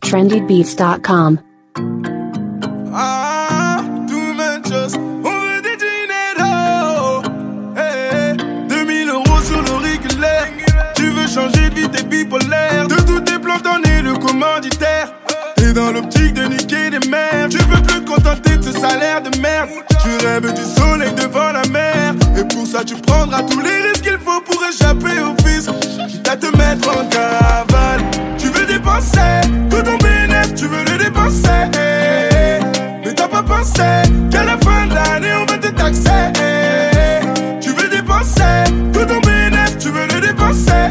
trendybeats.com. Ah, too much just, on veut des dinero. Hey, 2000 € sur l'auriculaire. Tu veux changer de vie, t'es bipolaire. De tous tes plans, t'en es le commanditaire. T'es dans l'optique de niquer des mères. Tu peux plus te contenter de ce salaire de merde. Tu rêves du soleil devant la mer. Et pour ça, tu prendras tous les risques qu'il faut pour échapper au fisc. Quitte à te mettre en cavale. Tu veux dépenser tout ton bénéfice, tu veux le dépenser. Mais t'as pas pensé qu'à la fin de l'année, on va te taxer. Tu veux dépenser tout ton bénéfice, tu veux le dépenser.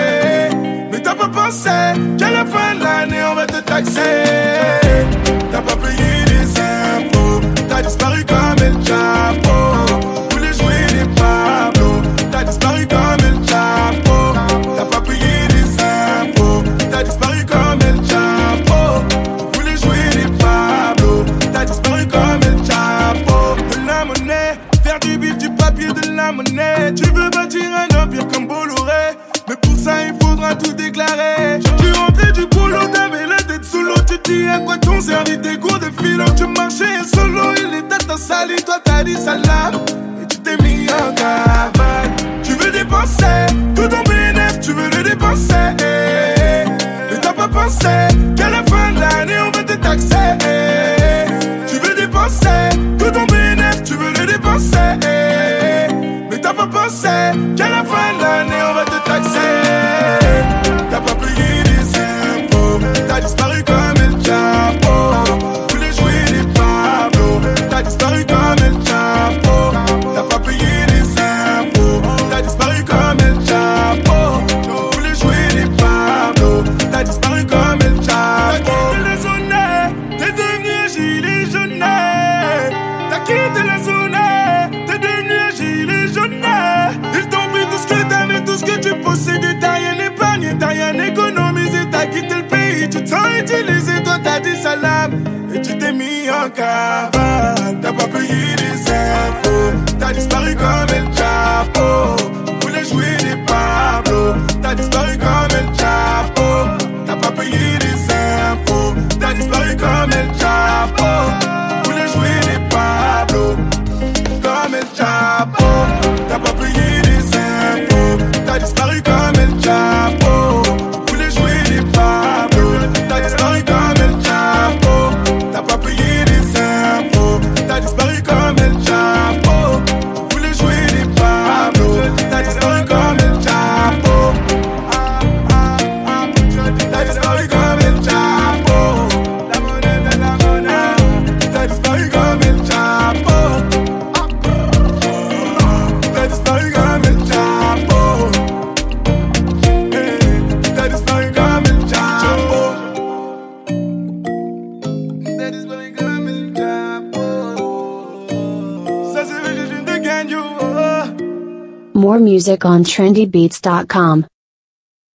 Mais t'as pas pensé qu'à la fin de l'année, on va te taxer. T'as pas payé les impôts, t'as disparu comme El Chapo. Tu voulais jouer les Pablo, t'as disparu comme El Chapo. T'as pas payé les impôts, t'as disparu comme El Chapo. Tu voulais jouer les Pablo, t'as disparu comme El Chapo. De la monnaie, faire du bif, du papier, de la monnaie. Tu veux bâtir un empire comme Bolloré, mais pour ça il faudra tout déclarer. Tu rentrais du boulot, t'avais la tête sous l'eau. Tu dis à quoi t'ont servi tes cours de philo. Tu marchais solo, il était ta sali. Toi t'as dit salam, et tu t'es mis en cavale. Tu veux dépenser tout ton bénéfice, tu veux le dépenser. Mais t'as pas pensé qu'à la fin de l'année on va te taxer. Tu veux dépenser tout ton bénéfice, tu veux le dépenser. Mais t'as pas pensé qu'à la fin de l'année on va te taxer. T'as pas payé les impôts, t'as disparu comme El Chapo. Tu voulais jouer les Pablo, t'as disparu comme El Chapo. T'as pas payé les impôts, t'as disparu comme El Chapo. Tu voulais jouer les Pablo, t'as disparu comme El Chapo. T'as quitté la zone, t'es devenu un gilet jaune. T'as quitté la zone, t'es devenu un gilet jaune. Ils t'ont pris tout ce que t'avais, tout ce que tu possédais. T'as rien épargné, t'as rien économisé. T'as quitté le pays, tu t'en utilisé. Toi t'as dit salam, et tu t'es mis en cavale. T'as pas payé les impôts, t'as disparu comme El Chapo. Tu voulais jouer les Pablo, t'as disparu comme El Chapo. T'as pas payé les impôts, t'as disparu comme El Chapo. Tu voulais jouer les Pablo, comme El Chapo. T'as pas payé les impôts, t'as disparu comme El Chapo. Tu voulais jouer les Pablo, t'as disparu comme El Chapo. T'as pas payé les impôts, t'as disparu comme El Chapo. Tu voulais jouer les Pablo, t'as disparu comme El Chapo. T'as disparu comme El Chapo. La monnaie de la monnaie. T'as disparu comme El Chapo. T'as disparu comme El Chapo. T'as disparu comme El Chapo. T'as disparu comme El Chapo. Ça c'est le régime de Gagnon. More music on trendybeats.com.